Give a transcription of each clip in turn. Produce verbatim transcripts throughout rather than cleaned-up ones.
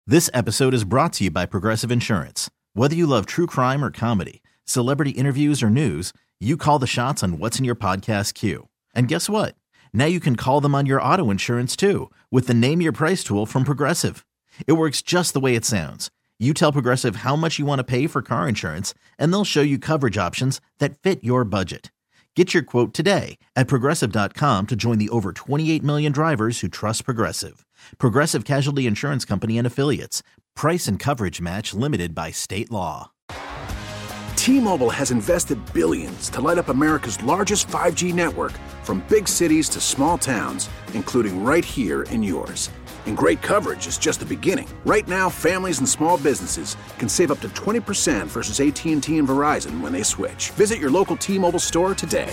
This episode is brought to you by Progressive Insurance. Whether you love true crime or comedy, celebrity interviews or news, you call the shots on what's in your podcast queue. And guess what? Now you can call them on your auto insurance too with the Name Your Price tool from Progressive. It works just the way it sounds. You tell Progressive how much you want to pay for car insurance, and they'll show you coverage options that fit your budget. Get your quote today at Progressive dot com to join the over twenty-eight million drivers who trust Progressive. Progressive Casualty Insurance Company and Affiliates. Price and coverage match limited by state law. T-Mobile has invested billions to light up America's largest five G network, from big cities to small towns, including right here in yours. And great coverage is just the beginning. Right now, families and small businesses can save up to twenty percent versus A T and T and Verizon when they switch. Visit your local T-Mobile store today.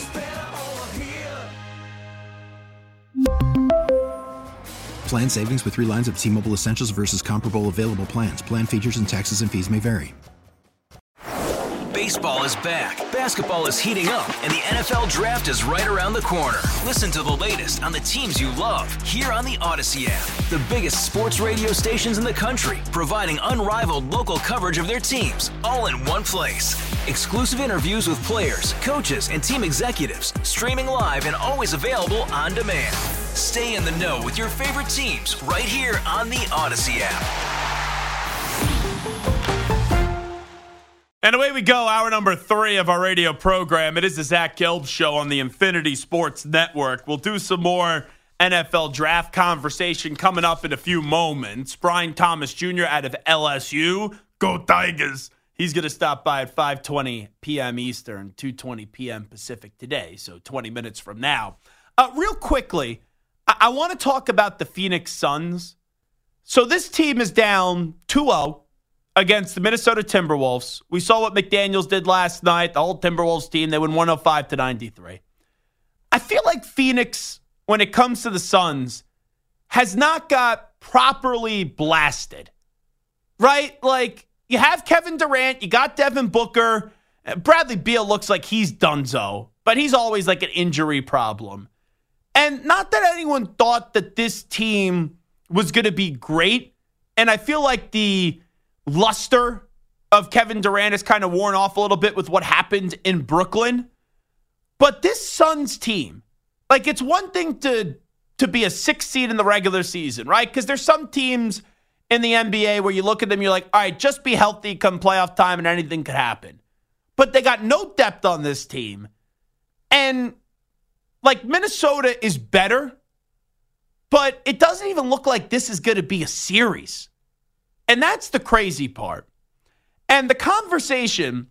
Plan savings with three lines of T-Mobile Essentials versus comparable available plans. Plan features and taxes and fees may vary. Baseball is back, basketball is heating up, and the N F L Draft is right around the corner. Listen to the latest on the teams you love here on the Odyssey app. The biggest sports radio stations in the country, providing unrivaled local coverage of their teams, all in one place. Exclusive interviews with players, coaches, and team executives, streaming live and always available on demand. Stay in the know with your favorite teams right here on the Odyssey app. And away we go, hour number three of our radio program. It is the Zach Gelb Show on the Infinity Sports Network. We'll do some more N F L draft conversation coming up in a few moments. Brian Thomas Junior out of L S U. Go Tigers. He's going to stop by at five twenty p.m. Eastern, two twenty p.m. Pacific today, so twenty minutes from now. Uh, real quickly, I, I want to talk about the Phoenix Suns. So this team is down two oh. Against the Minnesota Timberwolves. We saw what McDaniels did last night. The whole Timberwolves team, they won one oh five to ninety-three. I feel like Phoenix, when it comes to the Suns, has not got properly blasted. Right? Like, you have Kevin Durant, you got Devin Booker. Bradley Beal looks like he's donezo, but he's always like an injury problem. And not that anyone thought that this team was going to be great. And I feel like the luster of Kevin Durant has kind of worn off a little bit with what happened in Brooklyn. But this Suns team, like, it's one thing to, to be a sixth seed in the regular season, right? Because there's some teams in the N B A where you look at them, you're like, all right, just be healthy come playoff time and anything could happen. But they got no depth on this team. And, like, Minnesota is better, but it doesn't even look like this is going to be a series. And that's the crazy part. And the conversation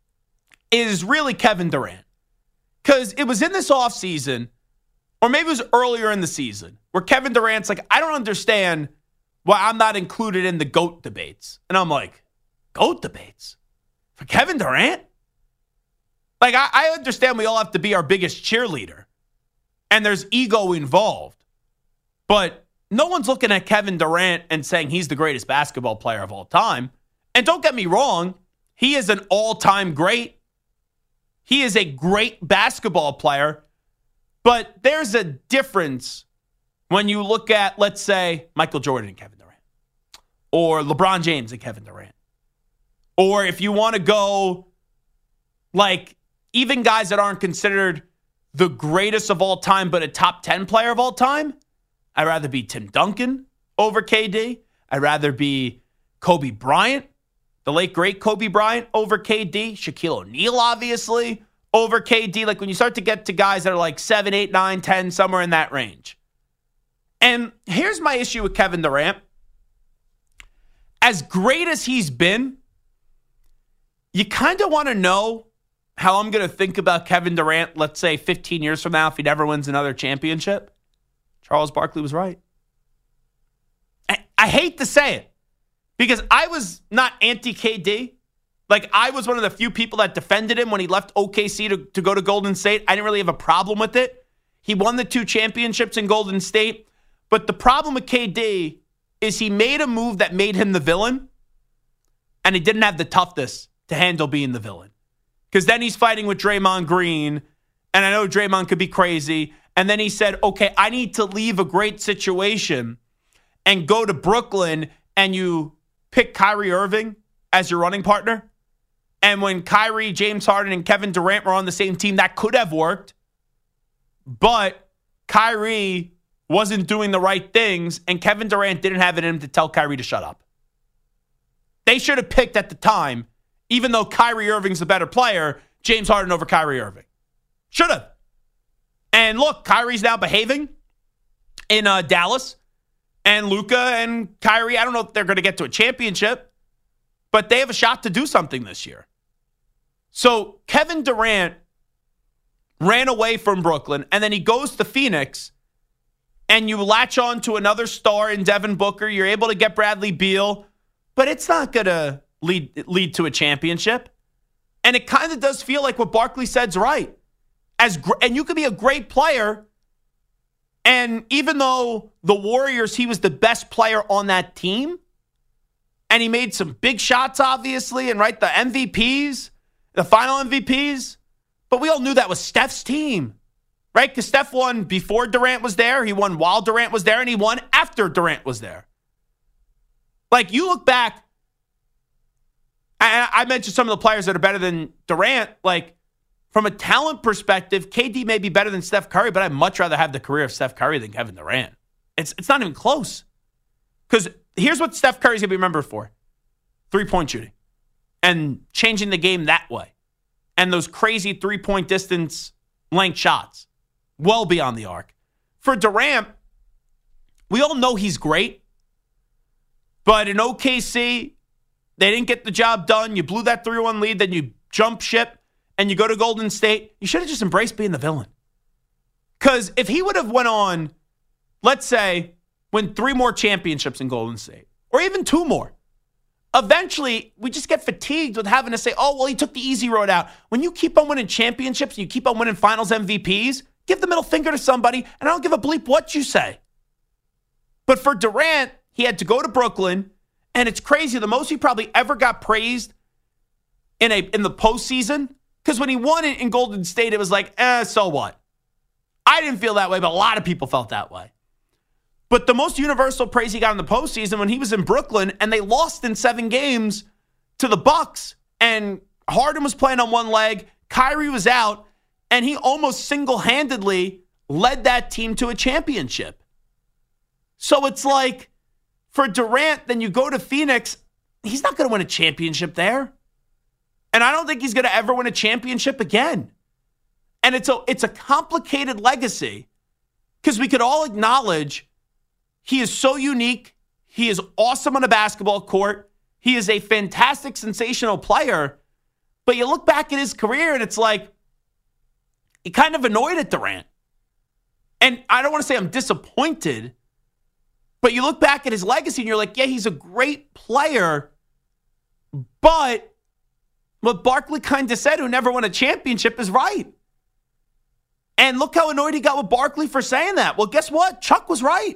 is really Kevin Durant. Because it was in this offseason, or maybe it was earlier in the season, where Kevin Durant's like, I don't understand why I'm not included in the GOAT debates. And I'm like, GOAT debates? For Kevin Durant? Like, I, I understand we all have to be our biggest cheerleader. And there's ego involved. But no one's looking at Kevin Durant and saying he's the greatest basketball player of all time. And don't get me wrong, he is an all-time great. He is a great basketball player. But there's a difference when you look at, let's say, Michael Jordan and Kevin Durant. Or LeBron James and Kevin Durant. Or if you want to go, like, even guys that aren't considered the greatest of all time, but a top ten player of all time, I'd rather be Tim Duncan over K D. I'd rather be Kobe Bryant, the late, great Kobe Bryant over K D. Shaquille O'Neal, obviously, over K D. Like, when you start to get to guys that are like seven, eight, nine, ten, somewhere in that range. And here's my issue with Kevin Durant. As great as he's been, you kind of want to know how I'm going to think about Kevin Durant, let's say fifteen years from now, if he never wins another championship. Charles Barkley was right. I, I hate to say it because I was not anti-K D. Like, I was one of the few people that defended him when he left O K C to, to go to Golden State. I didn't really have a problem with it. He won the two championships in Golden State. But the problem with K D is he made a move that made him the villain, and he didn't have the toughness to handle being the villain. Because then he's fighting with Draymond Green, and I know Draymond could be crazy. And then he said, okay, I need to leave a great situation and go to Brooklyn and you pick Kyrie Irving as your running partner. And when Kyrie, James Harden, and Kevin Durant were on the same team, that could have worked. But Kyrie wasn't doing the right things, and Kevin Durant didn't have it in him to tell Kyrie to shut up. They should have picked at the time, even though Kyrie Irving's the better player, James Harden over Kyrie Irving. Should have. And look, Kyrie's now behaving in uh, Dallas. And Luka and Kyrie, I don't know if they're going to get to a championship, but they have a shot to do something this year. So Kevin Durant ran away from Brooklyn, and then he goes to Phoenix, and you latch on to another star in Devin Booker. You're able to get Bradley Beal, but it's not going to lead lead to a championship. And it kind of does feel like what Barkley said's right. As gr- and you could be a great player, and even though the Warriors, he was the best player on that team, and he made some big shots, obviously, and right, the M V Ps, the final M V Ps, but we all knew that was Steph's team, right? Because Steph won before Durant was there, he won while Durant was there, and he won after Durant was there. Like, you look back, and I mentioned some of the players that are better than Durant, like, from a talent perspective, K D may be better than Steph Curry, but I'd much rather have the career of Steph Curry than Kevin Durant. It's it's not even close. Because here's what Steph Curry's going to be remembered for. Three-point shooting. And changing the game that way. And those crazy three-point distance length shots. Well beyond the arc. For Durant, we all know he's great. But in O K C, they didn't get the job done. You blew that three one lead, then you jump ship. And you go to Golden State, you should have just embraced being the villain. Because if he would have went on, let's say, win three more championships in Golden State, or even two more, eventually we just get fatigued with having to say, oh, well, he took the easy road out. When you keep on winning championships and you keep on winning finals M V Ps, give the middle finger to somebody, and I don't give a bleep what you say. But for Durant, he had to go to Brooklyn, and it's crazy. The most he probably ever got praised in a in the postseason. Because when he won it in Golden State, it was like, eh, so what? I didn't feel that way, but a lot of people felt that way. But the most universal praise he got in the postseason when he was in Brooklyn and they lost in seven games to the Bucks, and Harden was playing on one leg, Kyrie was out, and he almost single-handedly led that team to a championship. So it's like, for Durant, then you go to Phoenix, he's not going to win a championship there. And I don't think he's going to ever win a championship again. And it's a, it's a complicated legacy because we could all acknowledge he is so unique. He is awesome on a basketball court. He is a fantastic, sensational player. But you look back at his career and it's like, he kind of annoyed at Durant. And I don't want to say I'm disappointed, but you look back at his legacy and you're like, yeah, he's a great player, but what Barkley kind of said, who never won a championship, is right. And look how annoyed he got with Barkley for saying that. Well, guess what? Chuck was right.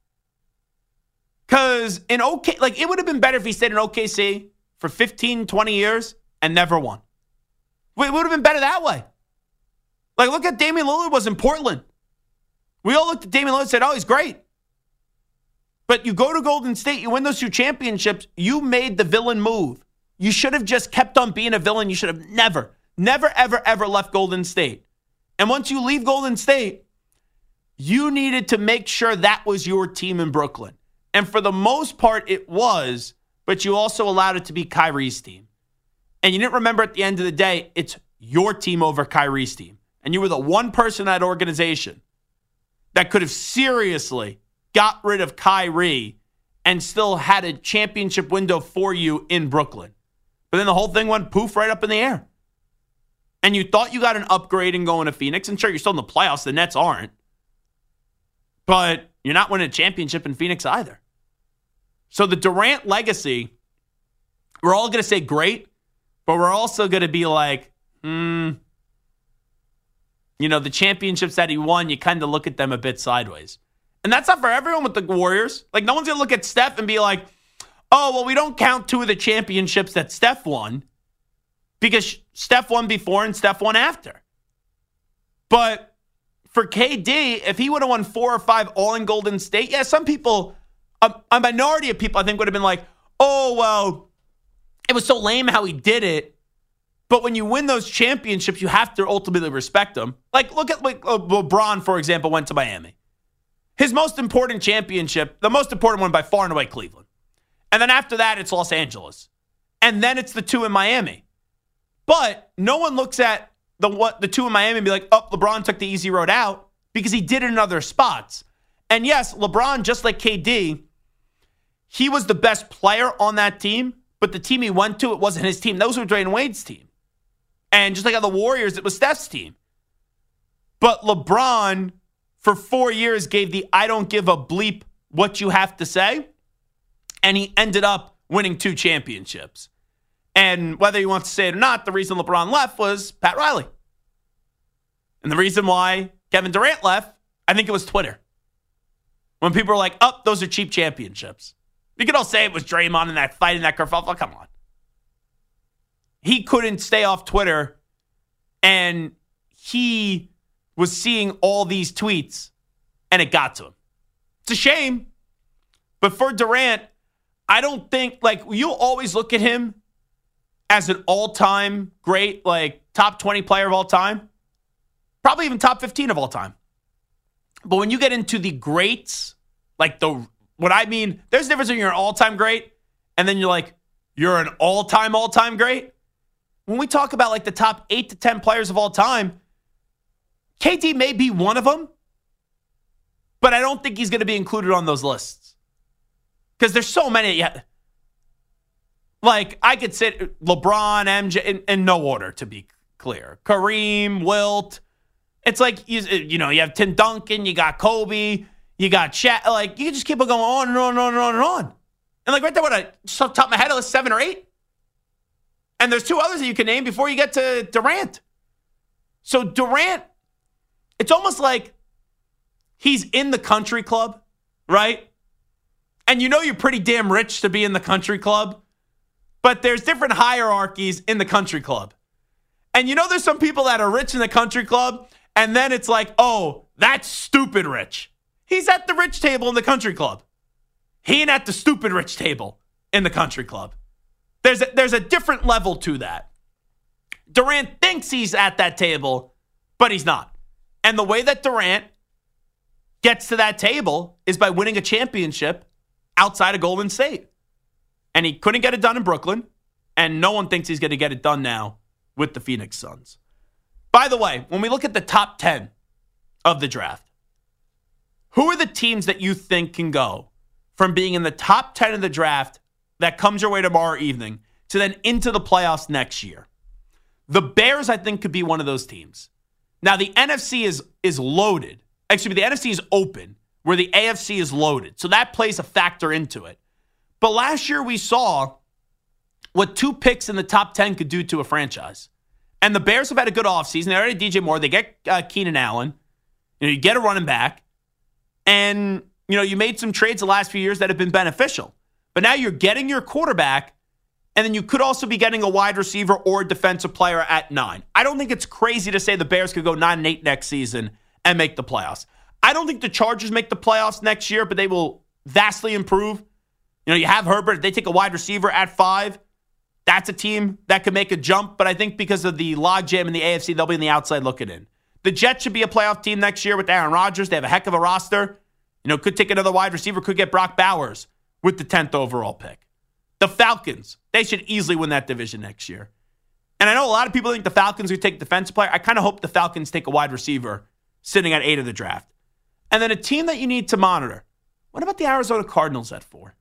Because in O K, like, it would have been better if he stayed in O K C for fifteen, twenty years and never won. It would have been better that way. Like, look at Damian Lillard was in Portland. We all looked at Damian Lillard and said, oh, he's great. But you go to Golden State, you win those two championships, you made the villain move. You should have just kept on being a villain. You should have never, never, ever, ever left Golden State. And once you leave Golden State, you needed to make sure that was your team in Brooklyn. And for the most part, it was, but you also allowed it to be Kyrie's team. And you didn't remember at the end of the day, it's your team over Kyrie's team. And you were the one person in that organization that could have seriously got rid of Kyrie and still had a championship window for you in Brooklyn. But then the whole thing went poof right up in the air. And you thought you got an upgrade in going to Phoenix. And sure, you're still in the playoffs. The Nets aren't. But you're not winning a championship in Phoenix either. So the Durant legacy, we're all going to say great, but we're also going to be like, hmm, you know, the championships that he won, you kind of look at them a bit sideways. And that's not for everyone with the Warriors. Like, no one's going to look at Steph and be like, oh, well, we don't count two of the championships that Steph won because Steph won before and Steph won after. But for K D, if he would have won four or five all in Golden State, yeah, some people a, a minority of people, I think, would have been like, oh, well, it was so lame how he did it. But when you win those championships, you have to ultimately respect them. Like, look at like, LeBron, for example, went to Miami. His most important championship, the most important one by far and away, Cleveland. And then after that, it's Los Angeles. And then it's the two in Miami. But no one looks at the what the two in Miami and be like, oh, LeBron took the easy road out because he did it in other spots. And yes, LeBron, just like K D, he was the best player on that team, but the team he went to, it wasn't his team. Those were Dwayne Wade's team. And just like how the Warriors, it was Steph's team. But LeBron, for four years, gave the I don't give a bleep what you have to say. And he ended up winning two championships. And whether you want to say it or not, the reason LeBron left was Pat Riley. And the reason why Kevin Durant left, I think it was Twitter. When people were like, oh, those are cheap championships. You could all say it was Draymond in that fight in that kerfuffle. Come on. He couldn't stay off Twitter, and he was seeing all these tweets, and it got to him. It's a shame. But for Durant, I don't think, like, you always look at him as an all-time great, like, top twenty player of all time. Probably even top fifteen of all time. But when you get into the greats, like the, what I mean, there's a difference when you're an all-time great, and then you're like, you're an all-time, all-time great. When we talk about like the top eight to ten players of all time, K D may be one of them, but I don't think he's going to be included on those lists. Because there's so many. Yeah. Like, I could sit LeBron, M J, in, in no order, to be clear. Kareem, Wilt. It's like, you, you know, you have Tim Duncan, you got Kobe, you got Shaq. Like, you can just keep on going on and on and on and on and on. And like right there, what I just off the top of my head, it was seven or eight. And there's two others that you can name before you get to Durant. So Durant, it's almost like he's in the country club, right? And you know you're pretty damn rich to be in the country club, but there's different hierarchies in the country club. And you know there's some people that are rich in the country club, and then it's like, oh, that's stupid rich. He's at the rich table in the country club. He ain't at the stupid rich table in the country club. There's a, there's a different level to that. Durant thinks he's at that table, but he's not. And the way that Durant gets to that table is by winning a championship outside of Golden State. And he couldn't get it done in Brooklyn, and no one thinks he's going to get it done now with the Phoenix Suns. By the way, when we look at the top ten of the draft, who are the teams that you think can go from being in the top ten of the draft that comes your way tomorrow evening to then into the playoffs next year? The Bears, I think, could be one of those teams. Now, the N F C is is loaded. Actually, the N F C is open, where the A F C is loaded. So that plays a factor into it. But last year, we saw what two picks in the top ten could do to a franchise. And the Bears have had a good offseason. They already D J Moore. They get uh, Keenan Allen. You know, you get a running back. And, you know, you made some trades the last few years that have been beneficial. But now you're getting your quarterback, and then you could also be getting a wide receiver or a defensive player at nine. I don't think it's crazy to say the Bears could go nine and eight next season and make the playoffs. I don't think the Chargers make the playoffs next year, but they will vastly improve. You know, you have Herbert. If they take a wide receiver at five, that's a team that could make a jump. But I think because of the logjam in the A F C, they'll be on the outside looking in. The Jets should be a playoff team next year with Aaron Rodgers. They have a heck of a roster. You know, could take another wide receiver, could get Brock Bowers with the tenth overall pick. The Falcons, they should easily win that division next year. And I know a lot of people think the Falcons would take a defensive player. I kind of hope the Falcons take a wide receiver sitting at eight of the draft. And then a team that you need to monitor. What about the Arizona Cardinals at four?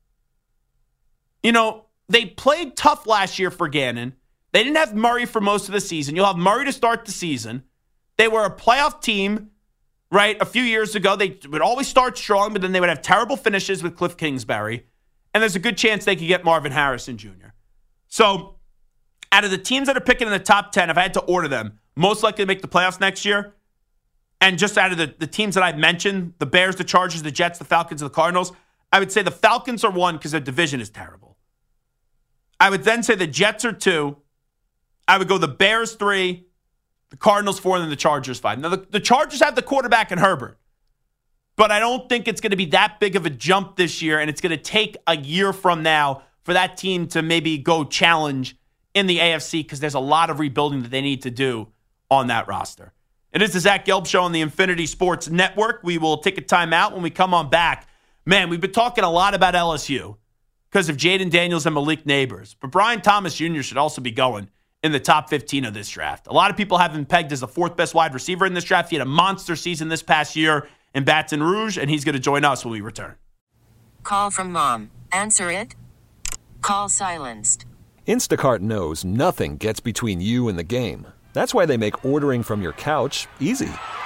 You know, they played tough last year for Gannon. They didn't have Murray for most of the season. You'll have Murray to start the season. They were a playoff team, right, a few years ago. They would always start strong, but then they would have terrible finishes with Cliff Kingsbury. And there's a good chance they could get Marvin Harrison Junior So, out of the teams that are picking in the top ten, if I had to order them, most likely to make the playoffs next year, and just out of the, the teams that I've mentioned, the Bears, the Chargers, the Jets, the Falcons, and the Cardinals, I would say the Falcons are one because their division is terrible. I would then say the Jets are two. I would go the Bears three, the Cardinals four, and then the Chargers five. Now, the, the Chargers have the quarterback in Herbert. but I don't think it's going to be that big of a jump this year, and it's going to take a year from now for that team to maybe go challenge in the A F C because there's a lot of rebuilding that they need to do on that roster. It is the Zach Gelb Show on the Infinity Sports Network. We will take a timeout when we come on back. Man, we've been talking a lot about L S U because of Jaden Daniels and Malik Neighbors, but Brian Thomas Junior should also be going in the top fifteen of this draft. A lot of people have him pegged as the fourth best wide receiver in this draft. He had a monster season this past year in Baton Rouge, and he's going to join us when we return. Call from mom. Answer it. Call silenced. Instacart knows nothing gets between you and the game. That's why they make ordering from your couch easy.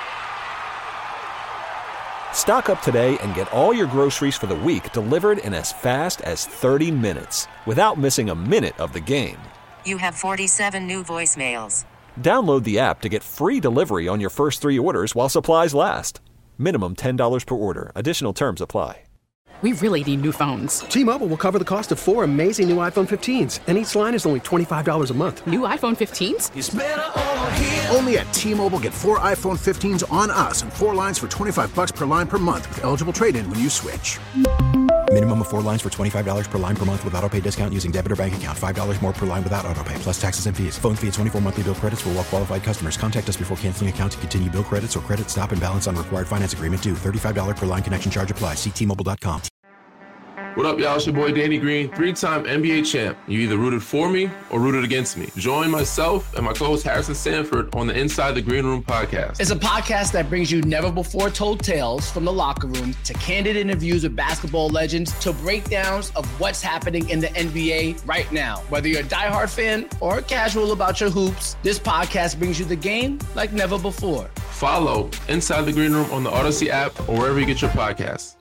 Stock up today and get all your groceries for the week delivered in as fast as thirty minutes without missing a minute of the game. You have forty-seven new voicemails. Download the app to get free delivery on your first three orders while supplies last. Minimum ten dollars per order. Additional terms apply. We really need new phones. T-Mobile will cover the cost of four amazing new iPhone fifteens, and each line is only twenty-five dollars a month. New iPhone fifteens? It's better over here. Only at T-Mobile, get four iPhone fifteens on us and four lines for twenty-five bucks per line per month with eligible trade-in when you switch. Minimum of four lines for twenty-five dollars per line per month with autopay discount using debit or bank account. five dollars more per line without autopay, plus taxes and fees. Phone fee at twenty-four monthly bill credits for well-qualified customers. Contact us before canceling account to continue bill credits or credit stop and balance on required finance agreement due. thirty-five dollars per line connection charge applies. See T Mobile dot com. What up, y'all? It's your boy Danny Green, three-time N B A champ. You either rooted for me or rooted against me. Join myself and my co-host Harrison Sanford on the Inside the Green Room podcast. It's a podcast that brings you never-before-told tales from the locker room to candid interviews with basketball legends to breakdowns of what's happening in the N B A right now. Whether you're a diehard fan or casual about your hoops, this podcast brings you the game like never before. Follow Inside the Green Room on the Odyssey app or wherever you get your podcasts.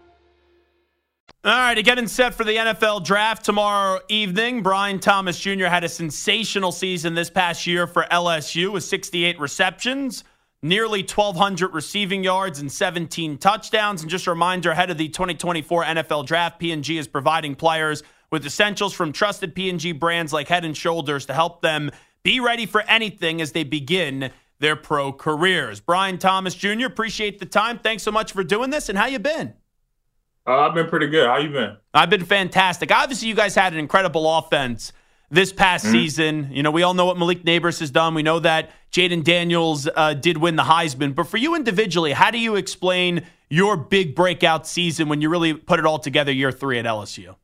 All right, getting set for the N F L draft tomorrow evening. Brian Thomas Junior had a sensational season this past year for L S U with sixty-eight receptions, nearly twelve hundred receiving yards, and seventeen touchdowns. And just a reminder, ahead of the twenty twenty-four N F L draft, P and G is providing players with essentials from trusted P and G brands like Head and Shoulders to help them be ready for anything as they begin their pro careers. Brian Thomas Junior, appreciate the time. Thanks so much for doing this, and how you been? Uh, I've been pretty good. How you been? I've been fantastic. Obviously, you guys had an incredible offense this past mm-hmm. season. You know, we all know what Malik Neighbors has done. We know that Jaden Daniels uh, did win the Heisman. But for you individually, how do you explain your big breakout season when you really put it all together year three at L S U?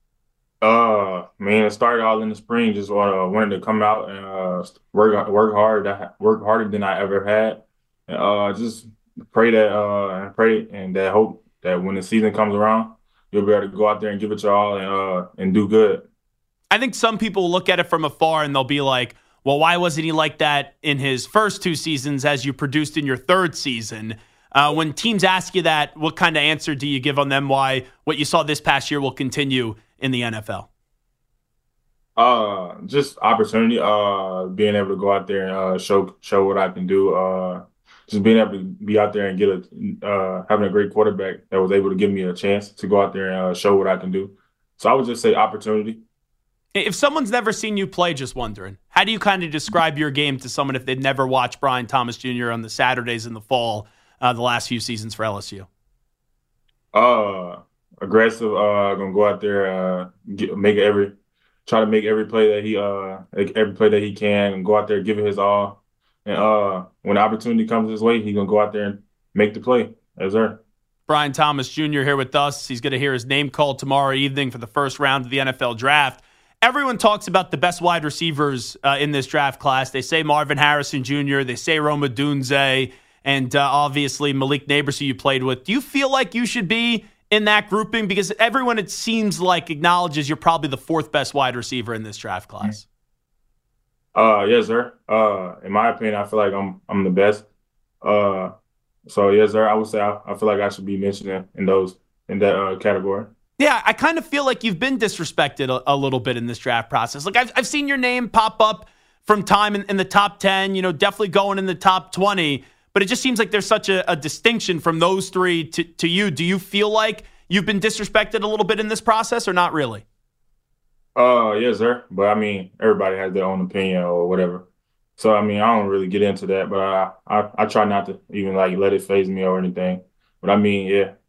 Uh, man, it started all in the spring. Just uh, wanted to come out and uh, work work hard, work harder than I ever had. And, uh, just pray that uh, and pray and that hope that when the season comes around, you'll be able to go out there and give it your all and uh, and do good. I think some people look at it from afar and they'll be like, well, why wasn't he like that in his first two seasons as you produced in your third season? Uh, when teams ask you that, what kind of answer do you give on them why what you saw this past year will continue in the N F L? Uh, just opportunity, uh, being able to go out there and uh, show show what I can do. Uh, Just being able to be out there and get a uh, having a great quarterback that was able to give me a chance to go out there and uh, show what I can do. So I would just say opportunity. If someone's never seen you play, just wondering, how do you kind of describe your game to someone if they'd never watched Brian Thomas Junior on the Saturdays in the fall, uh, the last few seasons for L S U? Uh, aggressive. Uh, gonna go out there, uh, get, make every, try to make every play that he, uh, every play that he can, and go out there, give it his all. And uh, when the opportunity comes his way, he's going to go out there and make the play. Yes, sir. Brian Thomas Junior here with us. He's going to hear his name called tomorrow evening for the first round of the N F L draft. Everyone talks about the best wide receivers uh, in this draft class. They say Marvin Harrison Junior They say Rome Odunze, and uh, obviously Malik Neighbors, who you played with. Do you feel like you should be in that grouping? Because everyone, it seems like, acknowledges you're probably the fourth best wide receiver in this draft class. Uh, yes, sir. Uh, in my opinion, I feel like I'm I'm the best. Uh, so yes, sir. I would say I, I feel like I should be mentioned in, in those in that uh, category. Yeah, I kind of feel like you've been disrespected a, a little bit in this draft process. Like I've I've seen your name pop up from time in, in the top ten. You know, definitely going in the top twenty. But it just seems like there's such a, a distinction from those three to to you. Do you feel like you've been disrespected a little bit in this process, or not really? Uh, yes, sir. But I mean, everybody has their own opinion or whatever. So I mean, I don't really get into that. But I, I, I try not to even like let it faze me or anything. But I mean, yeah,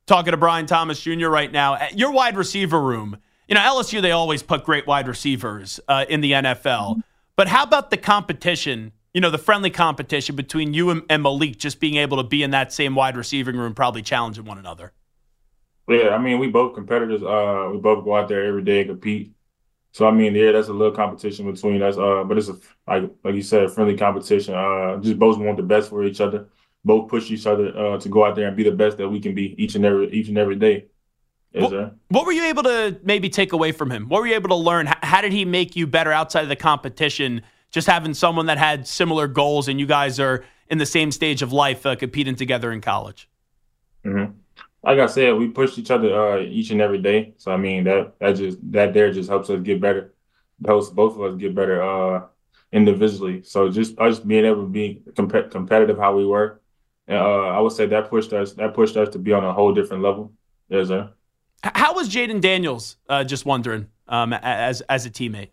talking to Brian Thomas Junior right now. Your wide receiver room, you know, L S U, they always put great wide receivers uh, in the N F L. But how about the competition, you know, the friendly competition between you and, and Malik just being able to be in that same wide receiving room, probably challenging one another? Yeah, I mean, we both competitors. Uh, we both go out there every day and compete. So, I mean, yeah, that's a little competition between us. Uh, but it's, a, like like you said, a friendly competition. Uh, just both want the best for each other. Both push each other uh, to go out there and be the best that we can be each and every each and every day. Yes, what, what were you able to maybe take away from him? What were you able to learn? How, how did he make you better outside of the competition, just having someone that had similar goals and you guys are in the same stage of life uh, competing together in college? Mm-hmm. Like I said, we push each other uh, each and every day. So, I mean, that that just that there just helps us get better. Helps both of us get better uh, individually. So, just us being able to be comp- competitive how we were, and, uh, I would say that pushed us that pushed us to be on a whole different level. Yes, sir. How was Jayden Daniels, uh, just wondering, um, as as a teammate?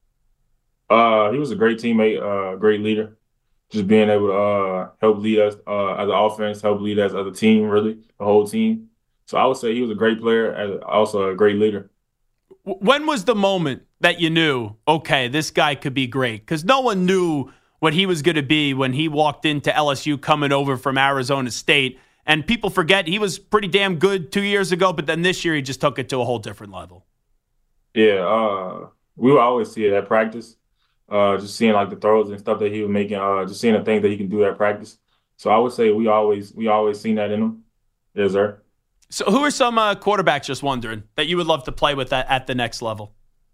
Uh, he was a great teammate, uh, great leader. Just being able to uh, help lead us uh, as an offense, help lead us as a team, really, the whole team. So I would say he was a great player and also a great leader. When was the moment that you knew, okay, this guy could be great? Because no one knew what he was going to be when he walked into L S U coming over from Arizona State. And people forget he was pretty damn good two years ago, but then this year he just took it to a whole different level. Yeah, uh, we would always see it at practice. Uh, just seeing like the throws and stuff that he was making, uh, just seeing the things that he can do at practice. So I would say we always we always seen that in him. Yes, sir. So who are some uh, quarterbacks, just wondering, that you would love to play with at, at the next level?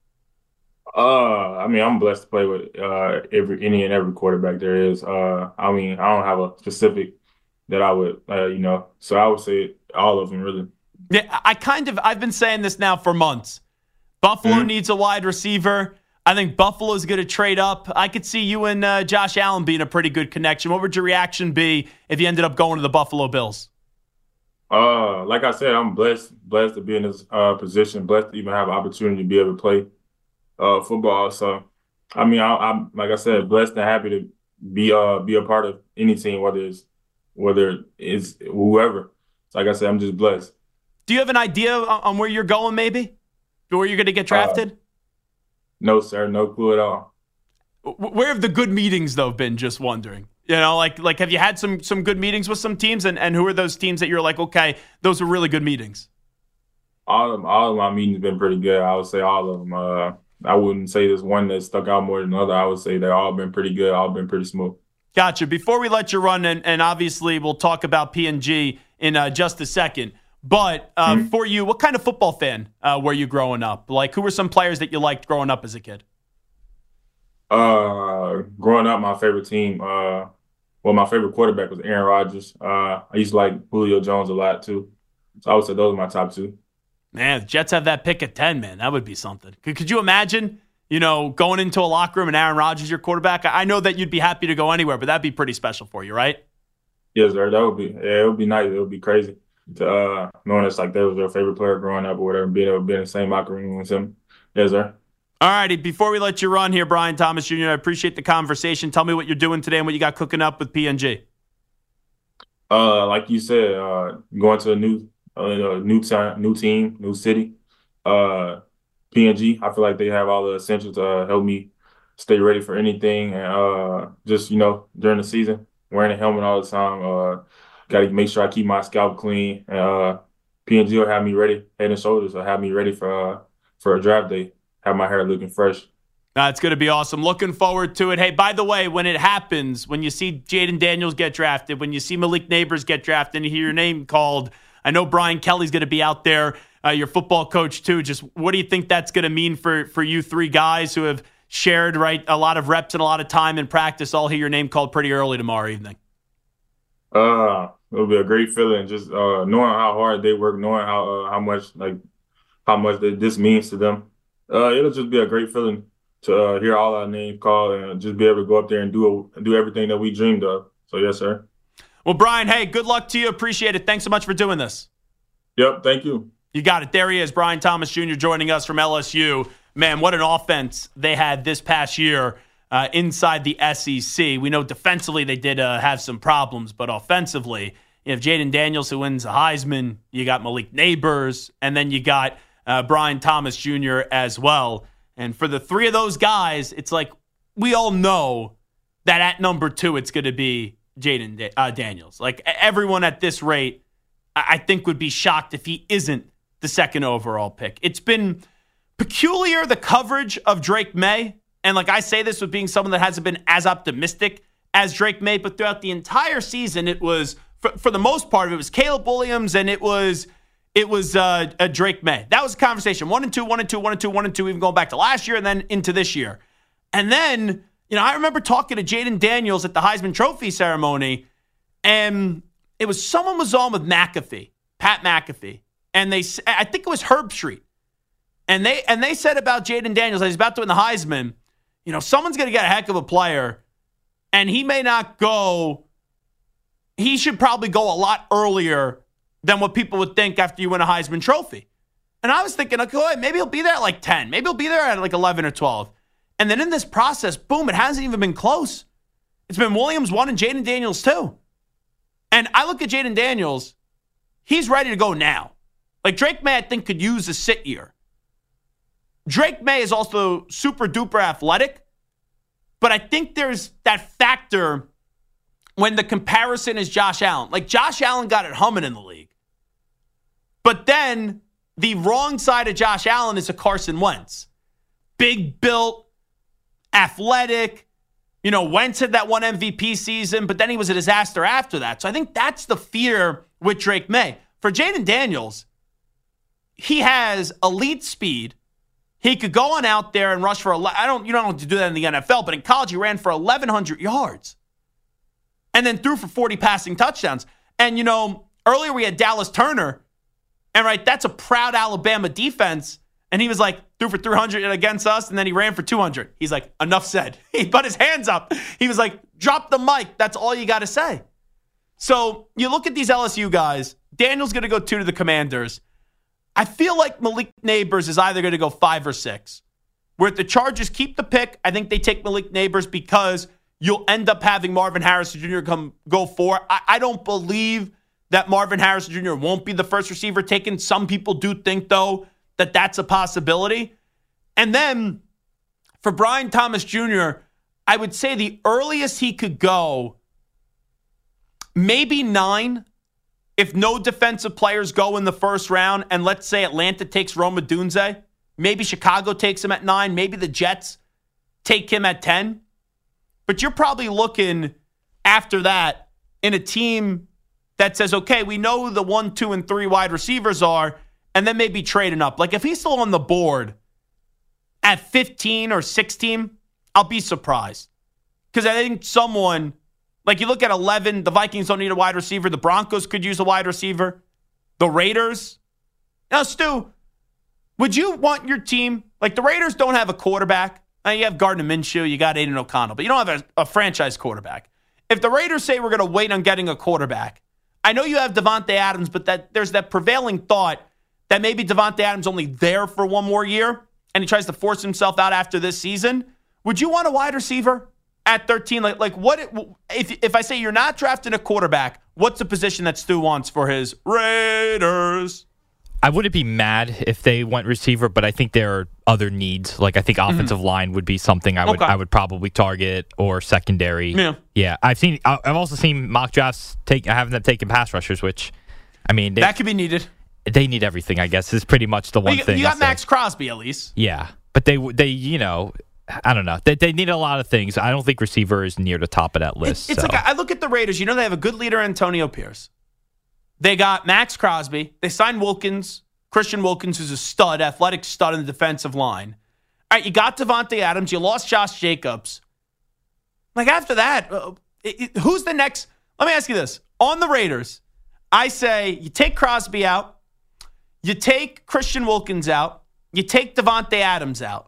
Uh, I mean, I'm blessed to play with uh, every any and every quarterback there is. Uh, I mean, I don't have a specific that I would, uh, you know, so I would say all of them really. Yeah, I kind of, I've been saying this now for months. Buffalo mm-hmm. needs a wide receiver. I think Buffalo's going to trade up. I could see you and uh, Josh Allen being a pretty good connection. What would your reaction be if you ended up going to the Buffalo Bills? Uh, like I said, I'm blessed, blessed to be in this uh, position, blessed to even have an opportunity to be able to play uh, football. So, I mean, I, I'm like I said, blessed and happy to be uh be a part of any team, whether it's whether it's whoever. So like I said, I'm just blessed. Do you have an idea on where you're going, maybe, where you're going to get drafted? Uh, No, sir. No clue at all. Where have the good meetings, though, been? Just wondering. You know, like, like have you had some some good meetings with some teams? And, and who are those teams that you're like, okay, those were really good meetings? All of, all of my meetings have been pretty good. I would say all of them. Uh, I wouldn't say there's one that stuck out more than the other. I would say they've all been pretty good. All been pretty smooth. Gotcha. Before we let you run, and, and obviously we'll talk about P and G in uh, just a second. But uh, mm-hmm. for you, what kind of football fan uh, were you growing up? Like, who were some players that you liked growing up as a kid? Uh, growing up, my favorite team, uh, well, my favorite quarterback was Aaron Rodgers. Uh, I used to like Julio Jones a lot, too. So I would say those are my top two. Man, the Jets have that pick at ten, man. That would be something. Could, could you imagine, you know, going into a locker room and Aaron Rodgers your quarterback? I know that you'd be happy to go anywhere, but that'd be pretty special for you, right? Yes, sir. That would be, yeah, it would be nice. It would be crazy. To uh, knowing it's like that was their favorite player growing up or whatever, being able to be in the same locker room with him. Yes, sir. All righty. Before we let you run here, Brian Thomas Junior, I appreciate the conversation. Tell me what you're doing today and what you got cooking up with P and G. Uh, like you said, uh, going to a new, uh, new time, new team, new city. Uh, P and G, I feel like they have all the essentials to uh, help me stay ready for anything, and uh, just you know during the season, wearing a helmet all the time. Uh, Got to make sure I keep my scalp clean. Uh, P and G will have me ready, head and shoulders. Will have me ready for uh, for a draft day. Have my hair looking fresh. That's going to be awesome. Looking forward to it. Hey, by the way, when it happens, when you see Jayden Daniels get drafted, when you see Malik Neighbors get drafted and you hear your name called, I know Brian Kelly's going to be out there, uh, your football coach too. Just what do you think that's going to mean for for you three guys who have shared right a lot of reps and a lot of time in practice? I'll hear your name called pretty early tomorrow evening. Uh, it'll be a great feeling, just uh, knowing how hard they work, knowing how uh, how much like how much that this means to them. Uh, it'll just be a great feeling to uh, hear all our names called and just be able to go up there and do do everything that we dreamed of. So yes, sir. Well, Brian, hey, good luck to you. Appreciate it. Thanks so much for doing this. Yep, thank you. You got it. There he is, Brian Thomas Junior joining us from L S U. Man, what an offense they had this past year. Uh, inside the S E C. We know defensively they did uh, have some problems, but offensively You have Jaden Daniels, who wins the Heisman. You got Malik Neighbors, and then you got uh, Brian Thomas Junior as well. And for the three of those guys, it's like we all know that at number two, it's going to be Jaden da- uh, Daniels. Like everyone at this rate, I-, I think would be shocked if he isn't the second overall pick. It's been peculiar, the coverage of Drake May. And like I say this with being someone that hasn't been as optimistic as Drake May, but throughout the entire season, it was, for, for the most part of it, was Caleb Williams and it was it was uh, a Drake May. That was a conversation. One and two, one and two, one and two, one and two, even going back to last year and then into this year. And then, you know, I remember talking to Jaden Daniels at the Heisman Trophy ceremony, and it was someone was on with McAfee, Pat McAfee, and they, I think it was Herb Street, and they and they said about Jaden Daniels, he's about to win the Heisman, you know, someone's going to get a heck of a player, and he may not go, he should probably go a lot earlier than what people would think after you win a Heisman Trophy. And I was thinking, okay, maybe he'll be there at like ten, maybe he'll be there at like eleven or twelve. And then in this process, boom, it hasn't even been close. It's been Williams one and Jaden Daniels two. And I look at Jaden Daniels, he's ready to go now. Like Drake May, I think, could use a sit year. Drake May is also super duper athletic, but I think there's that factor when the comparison is Josh Allen. Like Josh Allen got it humming in the league. But then the wrong side of Josh Allen is a Carson Wentz. Big built, athletic. You know, Wentz had that one M V P season, but then he was a disaster after that. So I think that's the fear with Drake May. For Jaden Daniels, he has elite speed. He could go on out there and rush for, I don't, you don't have to do that in the N F L, but in college he ran for eleven hundred yards and then threw for forty passing touchdowns. And, you know, earlier we had Dallas Turner, and right, that's a proud Alabama defense. And he was like, threw for three hundred against us, and then he ran for two hundred. He's like, enough said. He put his hands up. He was like, drop the mic. That's all you got to say. So you look at these L S U guys. Daniel's going to go two to the Commanders. I feel like Malik Neighbors is either going to go five or six. Where if the Chargers keep the pick, I think they take Malik Neighbors because you'll end up having Marvin Harrison Junior come go four. I, I don't believe that Marvin Harrison Junior won't be the first receiver taken. Some people do think, though, that that's a possibility. And then for Brian Thomas Junior, I would say the earliest he could go, maybe nine, if no defensive players go in the first round, and let's say Atlanta takes Rome Odunze, maybe Chicago takes him at nine, maybe the Jets take him at ten. But you're probably looking after that in a team that says, okay, we know who the one, two, and three wide receivers are, and then maybe trading up. Like if he's still on the board at fifteen or sixteen, I'll be surprised. Because I think someone, like you look at eleven, the Vikings don't need a wide receiver. The Broncos could use a wide receiver. The Raiders. Now, Stu, would you want your team, like the Raiders don't have a quarterback. Now, you have Gardner Minshew, you got Aiden O'Connell, but you don't have a, a franchise quarterback. If the Raiders say we're going to wait on getting a quarterback, I know you have Devontae Adams, but that there's that prevailing thought that maybe Devontae Adams only there for one more year and he tries to force himself out after this season. Would you want a wide receiver at thirteen? Like, like what if if I say you're not drafting a quarterback, what's the position that Stu wants for his Raiders? I wouldn't be mad if they went receiver, but I think there are other needs. Like I think offensive mm-hmm. line would be something I would okay. I would probably target, or secondary. Yeah, yeah. I've seen. I've also seen mock drafts take having them taking pass rushers, which I mean they, that could be needed. They need everything, I guess. Is pretty much the one well, you, thing. You got Max Crosby at least. Yeah, but they they you know. I don't know. They, they need a lot of things. I don't think receiver is near the top of that list. It's, it's so. like I look at the Raiders. You know they have a good leader, Antonio Pierce. They got Max Crosby. They signed Wilkins, Christian Wilkins, who's a stud, athletic stud in the defensive line. All right, you got Devontae Adams. You lost Josh Jacobs. Like after that, uh, it, it, who's the next? Let me ask you this. On the Raiders, I say you take Crosby out. You take Christian Wilkins out. You take Devontae Adams out.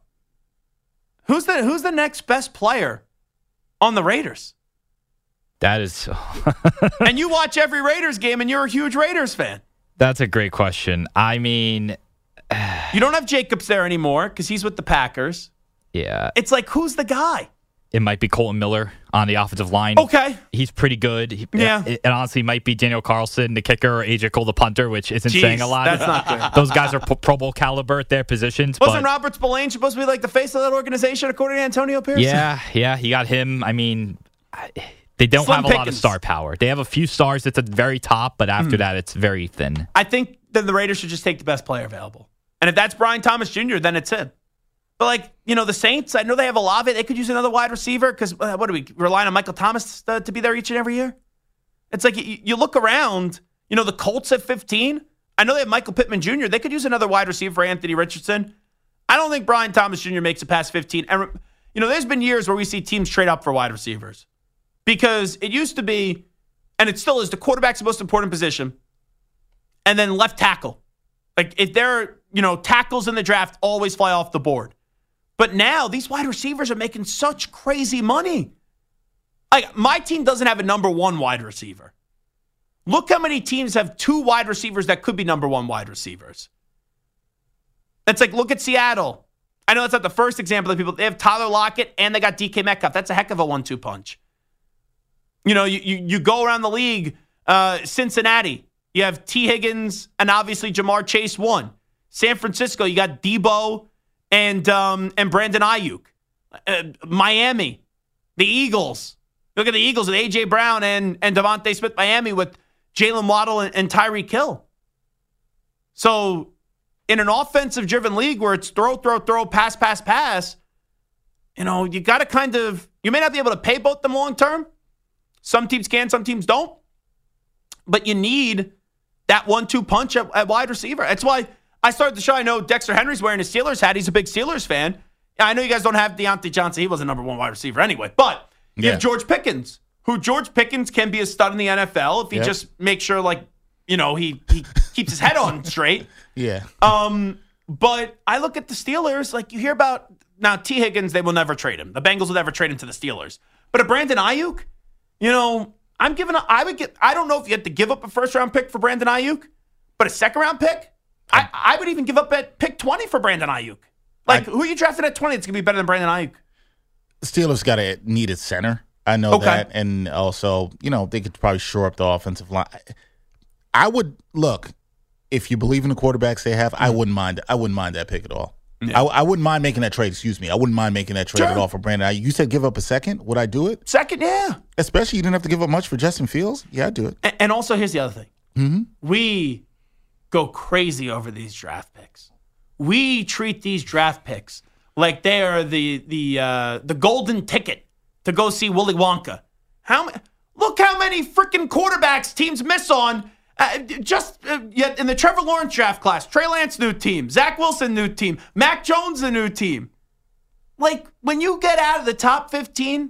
Who's the who's the next best player on the Raiders? That is... And you watch every Raiders game, and you're a huge Raiders fan. That's a great question. I mean... You don't have Jacobs there anymore because he's with the Packers. Yeah. It's like, who's the guy? it might be Colton Miller on the offensive line. Okay. He's pretty good. He, yeah. It, it honestly might be Daniel Carlson, the kicker, or A J Cole, the punter, which isn't Jeez, saying a lot. That's not good. Those guys are Pro Bowl caliber at their positions. Wasn't but, Robert Spillane supposed to be like the face of that organization, according to Antonio Pierce? Yeah, yeah. He got him. I mean, they don't Slim have a pickings. lot of star power. They have a few stars at the very top, but after mm. that, it's very thin. I think that the Raiders should just take the best player available. And if that's Brian Thomas Junior, then it's him. But, like, you know, the Saints, I know they have Olave. They could use another wide receiver because, uh, what do we, rely on Michael Thomas uh, to be there each and every year? It's like you, you look around, you know, the Colts at fifteen. I know they have Michael Pittman Junior They could use another wide receiver for Anthony Richardson. I don't think Brian Thomas Junior makes it past fifteen. And, you know, there's been years where we see teams trade up for wide receivers because it used to be, and it still is, the quarterback's the most important position, and then left tackle. Like, if there are, you know, tackles in the draft always fly off the board. But now these wide receivers are making such crazy money. Like, my team doesn't have a number one wide receiver. Look how many teams have two wide receivers that could be number one wide receivers. It's like, look at Seattle. I know that's not the first example of people. They have Tyler Lockett and they got D K Metcalf. That's a heck of a one two punch. You know, you, you, you go around the league, uh, Cincinnati, you have T. Higgins and obviously Jamar Chase one. San Francisco, you got Debo and um, and Brandon Ayuk. Uh, Miami, the Eagles. Look at the Eagles with A J. Brown and, and Devontae Smith. Miami with Jalen Waddle and, and Tyreek Hill. So in an offensive-driven league where it's throw, throw, throw, pass, pass, pass, you know, you got to kind of, you may not be able to pay both them long-term. Some teams can, some teams don't. But you need that one two punch at, at wide receiver. That's why I started the show. I know Dexter Henry's wearing a Steelers hat. He's a big Steelers fan. I know you guys don't have Deontay Johnson. He was a number one wide receiver anyway. But you yeah. have George Pickens, who George Pickens can be a stud in the N F L if he yep. just makes sure, like, you know, he, he keeps his head on straight. Yeah. Um. But I look at the Steelers, like, you hear about, now T. Higgins, they will never trade him. The Bengals will never trade him to the Steelers. But a Brandon Ayuk, you know, I'm giving a, I would get, I don't know if you had to give up a first round pick for Brandon Ayuk, but a second round pick, I, I would even give up at pick twenty for Brandon Ayuk. Like, I, who are you drafting at twenty that's going to be better than Brandon Ayuk? The Steelers got a needed center. I know okay. that. And also, you know, they could probably shore up the offensive line. I would, look, if you believe in the quarterbacks they have, I wouldn't mind I wouldn't mind that pick at all. Yeah. I, I wouldn't mind making that trade, excuse me. I wouldn't mind making that trade sure. at all for Brandon Ayuk. You said give up a second. Would I do it? Second, yeah. Especially you didn't have to give up much for Justin Fields. Yeah, I'd do it. And, and also, here's the other thing. Mm-hmm. We go crazy over these draft picks. We treat these draft picks like they are the the uh, the golden ticket to go see Willy Wonka. How look how many freaking quarterbacks teams miss on. Uh, just uh, yet in the Trevor Lawrence draft class, Trey Lance new team, Zach Wilson new team, Mac Jones a new team. Like, when you get out of the top fifteen,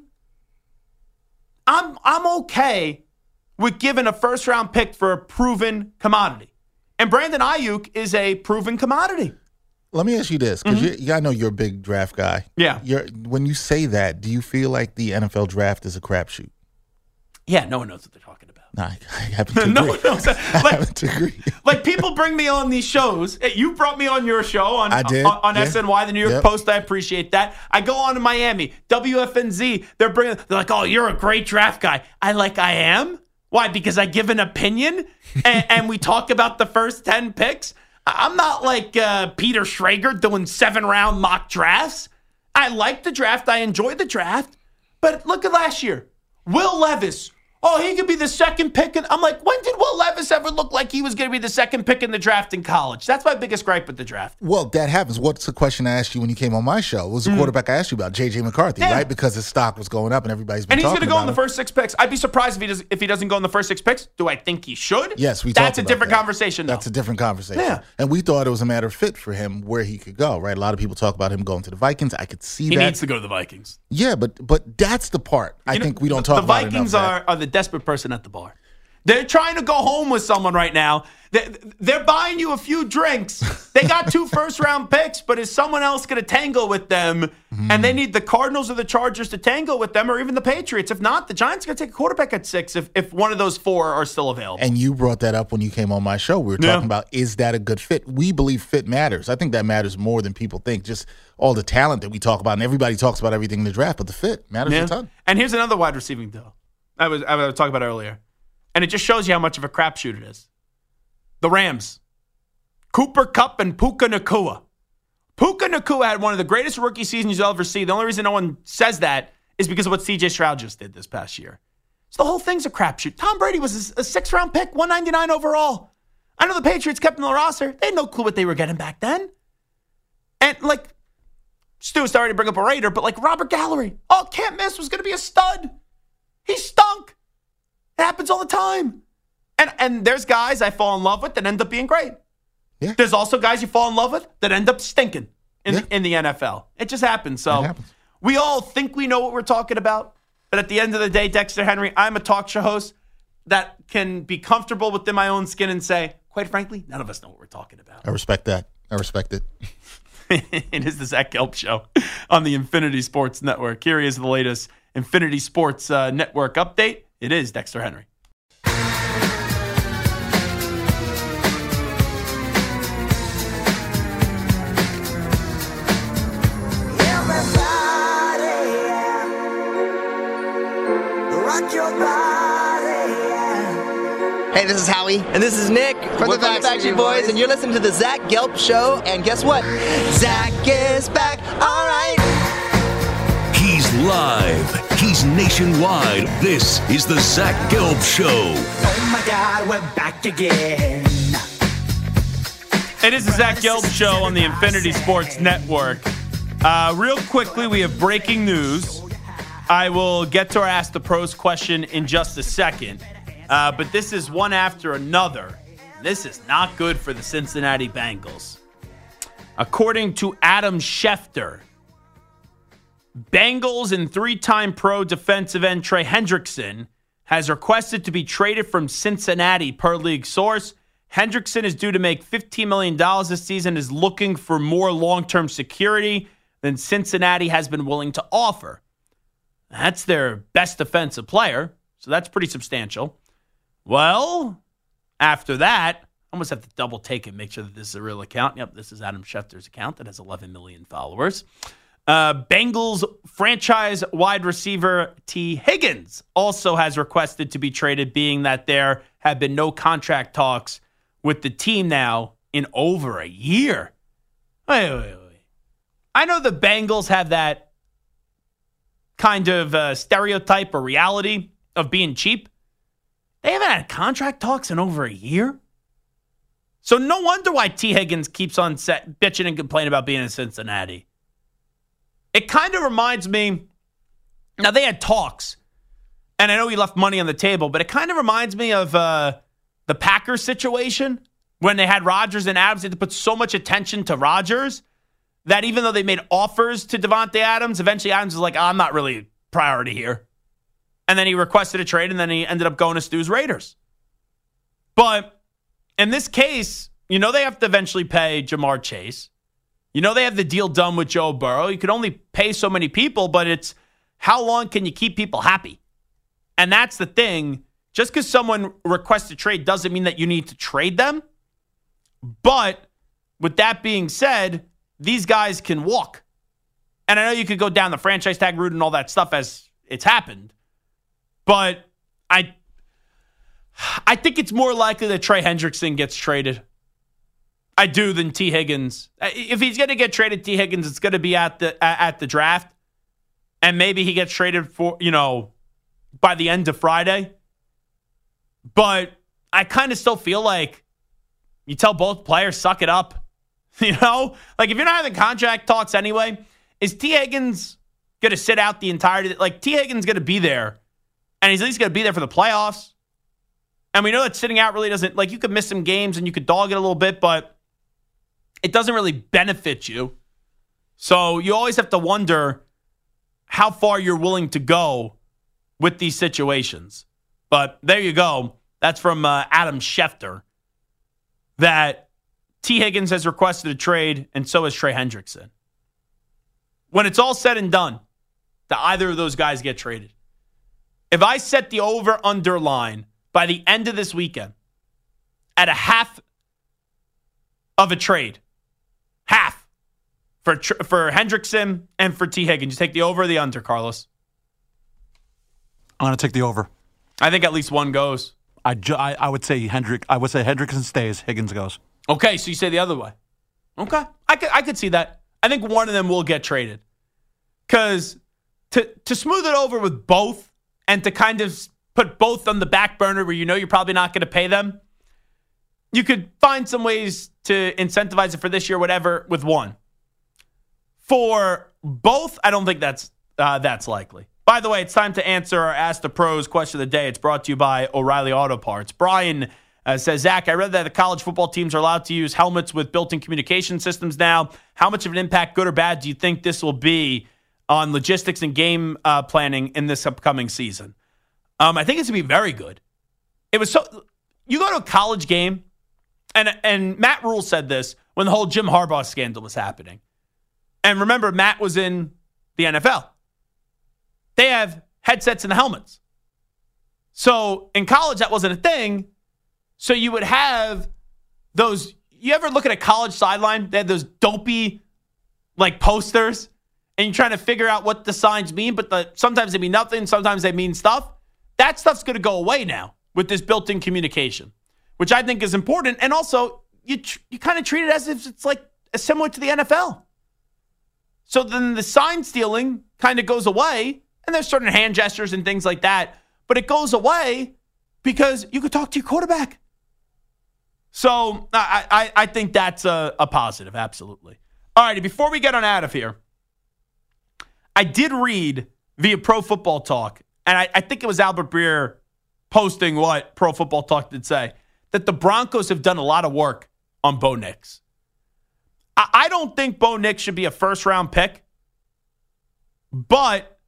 I'm I'm okay with giving a first round pick for a proven commodity. And Brandon Ayuk is a proven commodity. Let me ask you this, because mm-hmm. I know you're a big draft guy. Yeah. You're, when you say that, do you feel like the N F L draft is a crapshoot? Yeah, no one knows what they're talking about. No, I, I happen to agree. no one knows. Like, I happen to agree. Like, people bring me on these shows. You brought me on your show on, I did. on, on yeah. S N Y, the New York yep. Post. I appreciate that. I go on to Miami, W F N Z. They're bringing. They're like, oh, you're a great draft guy. I like, I am. Why? Because I give an opinion and, and we talk about the first ten picks. I'm not like uh, Peter Schrager doing seven-round mock drafts. I like the draft. I enjoy the draft. But look at last year. Will Levis. Oh, he could be the second pick. And I'm like, when did Will Levis ever look like he was going to be the second pick in the draft in college? That's my biggest gripe with the draft. Well, that happens. What's the question I asked you when you came on my show? It was the mm-hmm. quarterback I asked you about, J J. McCarthy, yeah. right? Because his stock was going up and everybody's been and talking about it. And he's going to go in the first six picks. I'd be surprised if he, does, if he doesn't go in the first six picks. Do I think he should? Yes, we That's talked a about different that. conversation, though. That's a different conversation. Yeah. And we thought it was a matter of fit for him where he could go, right? A lot of people talk about him going to the Vikings. I could see he that. He needs to go to the Vikings. Yeah, but but that's the part I you know, think we don't the, talk the about Vikings enough. are, are the desperate person at the bar. They're trying to go home with someone right now. They're buying you a few drinks. They got two first-round picks, but is someone else going to tangle with them? Mm. And they need the Cardinals or the Chargers to tangle with them, or even the Patriots. If not, the Giants are going to take a quarterback at six if, if one of those four are still available. And you brought that up when you came on my show. We were talking yeah. about, is that a good fit? We believe fit matters. I think that matters more than people think. Just all the talent that we talk about, and everybody talks about everything in the draft, but the fit matters yeah. a ton. And here's another wide receiving deal I was, I was talking about earlier. And it just shows you how much of a crapshoot it is. The Rams, Cooper Kupp and Puka Nacua. Puka Nacua had one of the greatest rookie seasons you'll ever see. The only reason no one says that is because of what C J Stroud just did this past year. So the whole thing's a crapshoot. Tom Brady was a sixth-round pick, one ninety-nine overall. I know the Patriots kept him on the roster. They had no clue what they were getting back then. And, like, Stu started to bring up a Raider, but, like, Robert Gallery, oh, can't miss, was going to be a stud. He stunk. It happens all the time. And and there's guys I fall in love with that end up being great. Yeah. There's also guys you fall in love with that end up stinking in, yeah. the, in the N F L. It just happens. So happens. We all think we know what we're talking about. But at the end of the day, Dexter Henry, I'm a talk show host that can be comfortable within my own skin and say, quite frankly, none of us know what we're talking about. I respect that. I respect it. It is the Zach Gelb Show on the Infinity Sports Network. Here is the latest Infinity Sports uh, Network update. It is Dexter Henry. Hey, this is Howie. And this is Nick from the Backstreet Boys. Boys. And you're listening to the Zach Gelb Show. And guess what? Zach is back. All right. He's live. He's nationwide. This is the Zach Gelb Show. Oh, my God, we're back again. It is the Zach Gelb Show on the Infinity Sports Network. Uh, real quickly, we have breaking news. I will get to our Ask the Pros question in just a second. Uh, but this is one after another. This is not good for the Cincinnati Bengals. According to Adam Schefter, Bengals and three-time pro defensive end Trey Hendrickson has requested to be traded from Cincinnati per league source. Hendrickson is due to make fifteen million dollars this season, is looking for more long-term security than Cincinnati has been willing to offer. That's their best defensive player, so that's pretty substantial. Well, after that, I almost have to double take and make sure that this is a real account. Yep, this is Adam Schefter's account that has eleven million followers. Uh, Bengals franchise wide receiver T. Higgins also has requested to be traded, being that there have been no contract talks with the team now in over a year. Wait, wait, wait. I know the Bengals have that kind of uh, stereotype or reality of being cheap. They haven't had contract talks in over a year. So no wonder why T. Higgins keeps on set, bitching and complaining about being in Cincinnati. It kind of reminds me, now they had talks, and I know he left money on the table, but it kind of reminds me of uh, the Packers situation when they had Rodgers and Adams. They had to put so much attention to Rodgers that even though they made offers to Devontae Adams, eventually Adams was like, oh, I'm not really a priority here. And then he requested a trade, and then he ended up going to Stu's Raiders. But in this case, you know they have to eventually pay Jamar Chase. You know they have the deal done with Joe Burrow. You could only pay so many people, but it's how long can you keep people happy? And that's the thing. Just because someone requests a trade doesn't mean that you need to trade them. But with that being said, these guys can walk. And I know you could go down the franchise tag route and all that stuff as it's happened. But I I think it's more likely that Trey Hendrickson gets traded. I do than T. Higgins. If he's going to get traded, T. Higgins, it's going to be at the at the draft. And maybe he gets traded for, you know, by the end of Friday. But I kind of still feel like you tell both players, suck it up. You know? Like, if you're not having contract talks anyway, is T. Higgins going to sit out the entirety? Like, T. Higgins going to be there. And he's at least going to be there for the playoffs. And we know that sitting out really doesn't, like, you could miss some games and you could dog it a little bit, but it doesn't really benefit you. So you always have to wonder how far you're willing to go with these situations. But there you go. That's from uh, Adam Schefter. That T. Higgins has requested a trade, and so has Trey Hendrickson. When it's all said and done, that either of those guys get traded. If I set the over-under line by the end of this weekend at a half of a trade, half for for Hendrickson and for T. Higgins, you take the over or the under, Carlos? I'm going to take the over. I think at least one goes. I, ju- I, I would say Hendrick. I would say Hendrickson stays. Higgins goes. Okay, so you say the other way. Okay, I could I could see that. I think one of them will get traded because to to smooth it over with both and to kind of put both on the back burner where you know you're probably not going to pay them, you could find some ways to incentivize it for this year, whatever, with one. For both, I don't think that's uh, that's likely. By the way, it's time to answer our Ask the Pros question of the day. It's brought to you by O'Reilly Auto Parts. Brian uh, says, Zach, I read that the college football teams are allowed to use helmets with built-in communication systems now. How much of an impact, good or bad, do you think this will be on logistics and game uh, planning in this upcoming season? Um, I think it's going to be very good. It was so you go to a college game, and and Matt Rule said this when the whole Jim Harbaugh scandal was happening. And remember, Matt was in the N F L. They have headsets in the helmets. So in college, that wasn't a thing. So you would have those. You ever look at a college sideline? They had those dopey like posters, and you're trying to figure out what the signs mean, but the, sometimes they mean nothing, sometimes they mean stuff. That stuff's going to go away now with this built-in communication, which I think is important. And also, you tr- you kind of treat it as if it's like similar to the N F L. So then the sign stealing kind of goes away, and there's certain hand gestures and things like that, but it goes away because you could talk to your quarterback. So I I, I think that's a, a positive, absolutely. All righty, before we get on out of here, I did read via Pro Football Talk, and I, I think it was Albert Breer posting what Pro Football Talk did say, that the Broncos have done a lot of work on Bo Nix. I, I don't think Bo Nix should be a first-round pick, but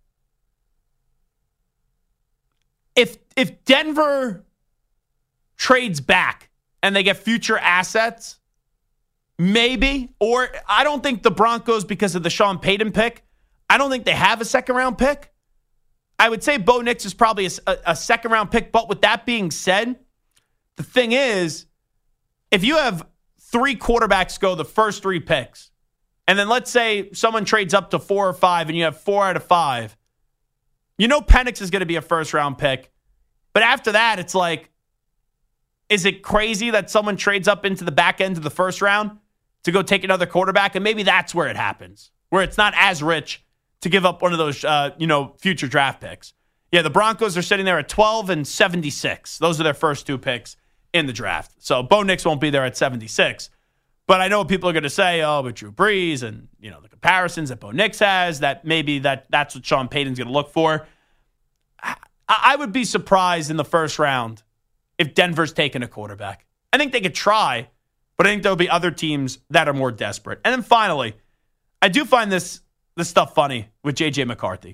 if if Denver trades back and they get future assets, maybe. Or I don't think the Broncos, because of the Sean Payton pick, I don't think they have a second-round pick. I would say Bo Nix is probably a, a, a second-round pick. But with that being said, the thing is, if you have three quarterbacks go the first three picks, and then let's say someone trades up to four or five, and you have four out of five, you know Penix is going to be a first-round pick. But after that, it's like, is it crazy that someone trades up into the back end of the first round to go take another quarterback? And maybe that's where it happens, where it's not as rich to give up one of those, uh, you know, future draft picks. Yeah, the Broncos are sitting there at twelve and seventy-six. Those are their first two picks in the draft. So Bo Nix won't be there at seventy-six. But I know what people are going to say, oh, but Drew Brees and, you know, the comparisons that Bo Nix has, that maybe that that's what Sean Payton's going to look for. I, I would be surprised in the first round if Denver's taking a quarterback. I think they could try, but I think there'll be other teams that are more desperate. And then finally, I do find this this stuff funny with J J McCarthy.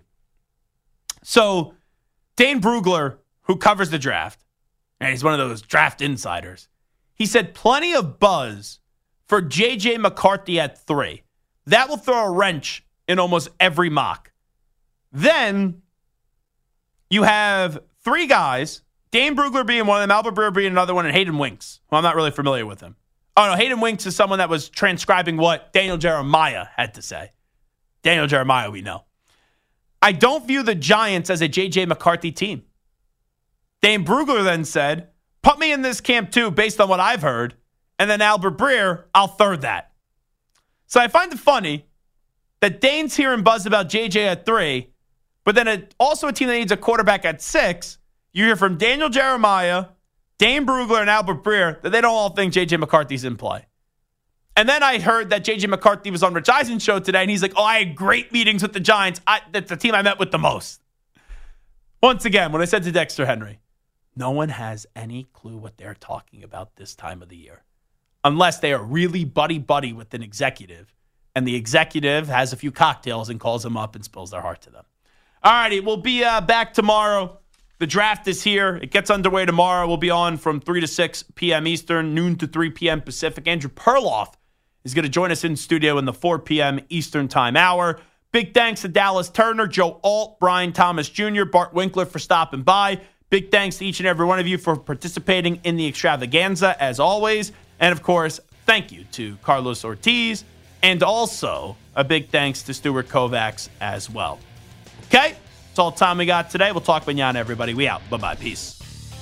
So Dane Brugler, who covers the draft, and he's one of those draft insiders, he said plenty of buzz for J J McCarthy at three. That will throw a wrench in almost every mock. Then you have three guys, Dane Brugler being one of them, Albert Breer being another one, and Hayden Winks, who I'm not really familiar with him. Oh, no, Hayden Winks is someone that was transcribing what Daniel Jeremiah had to say. Daniel Jeremiah, we know. I don't view the Giants as a J J McCarthy team. Dane Brugler then said, put me in this camp too, based on what I've heard. And then Albert Breer, I'll third that. So I find it funny that Dane's hearing buzz about J J at three, but then a, also a team that needs a quarterback at six. You hear from Daniel Jeremiah, Dane Brugler, and Albert Breer that they don't all think J J McCarthy's in play. And then I heard that J J McCarthy was on Rich Eisen's show today, and he's like, oh, I had great meetings with the Giants. I, that's the team I met with the most. Once again, when I said to Dexter Henry, no one has any clue what they're talking about this time of the year, unless they are really buddy-buddy with an executive, and the executive has a few cocktails and calls them up and spills their heart to them. All righty, we'll be uh, back tomorrow. The draft is here. It gets underway tomorrow. We'll be on from three to six p.m. Eastern, noon to three p.m. Pacific. Andrew Perloff is going to join us in studio in the four p.m. Eastern time hour. Big thanks to Dallas Turner, Joe Alt, Brian Thomas Junior, Bart Winkler for stopping by. Big thanks to each and every one of you for participating in the extravaganza, as always. And, of course, thank you to Carlos Ortiz. And also a big thanks to Stuart Kovacs as well. Okay? That's all the time we got today. We'll talk mañana, everybody. We out. Bye-bye. Peace.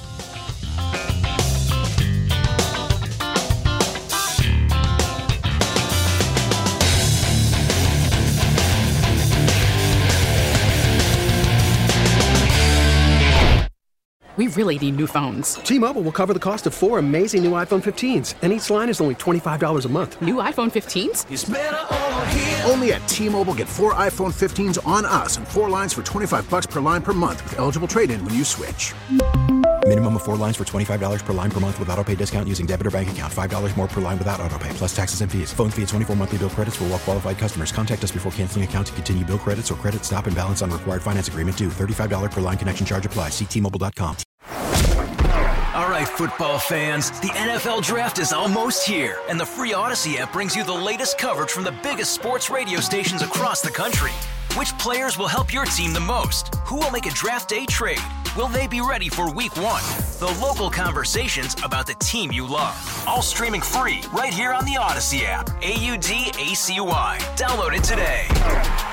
We really need new phones. T-Mobile will cover the cost of four amazing new iPhone fifteens, and each line is only twenty-five dollars a month. New iPhone fifteens? It's better over here. Only at T-Mobile, get four iPhone fifteens on us and four lines for twenty-five dollars per line per month with eligible trade-in when you switch. Minimum of four lines for twenty-five dollars per line per month with autopay discount using debit or bank account. five dollars more per line without autopay, plus taxes and fees. Phone fee at twenty-four monthly bill credits for well-qualified customers. Contact us before canceling account to continue bill credits or credit stop and balance on required finance agreement due. thirty-five dollars per line connection charge applies. See T Mobile dot com. All right, football fans, the N F L Draft is almost here, and the free Odyssey app brings you the latest coverage from the biggest sports radio stations across the country. Which players will help your team the most? Who will make a draft day trade? Will they be ready for week one? The local conversations about the team you love. All streaming free right here on the Odyssey app. A U D A C Y. Download it today.